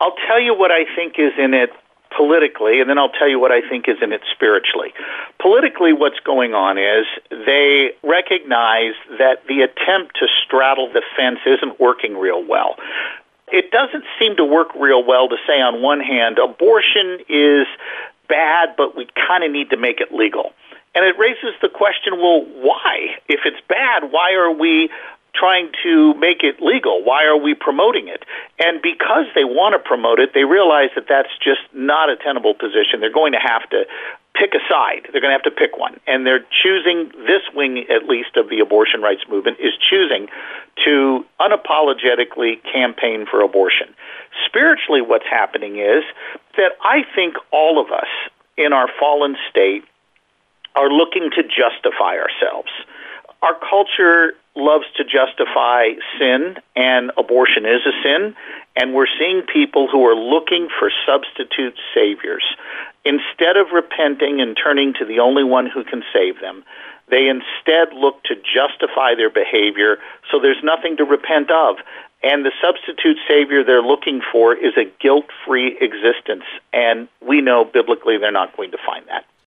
I'll tell you what I think is in it politically, and then I'll tell you what I think is in it spiritually. Politically, what's going on is they recognize that the attempt to straddle the fence isn't working real well. It doesn't seem to work real well to say, on one hand, abortion is bad, but we kind of need to make it legal. And it raises the question, well, why? If it's bad, why are we trying to make it legal? Why are we promoting it? And because they want to promote it, they realize that that's just not a tenable position. They're going to have to pick a side. They're going to have to pick one. And they're choosing, this wing at least of the abortion rights movement is choosing to unapologetically campaign for abortion. Spiritually, what's happening is that I think all of us in our fallen state are looking to justify ourselves. Our culture loves to justify sin, and abortion is a sin, and we're seeing people who are looking for substitute saviors. Instead of repenting and turning to the only one who can save them, they instead look to justify their behavior, so there's nothing to repent of. And the substitute savior they're looking for is a guilt-free existence, and we know biblically they're not going to find that.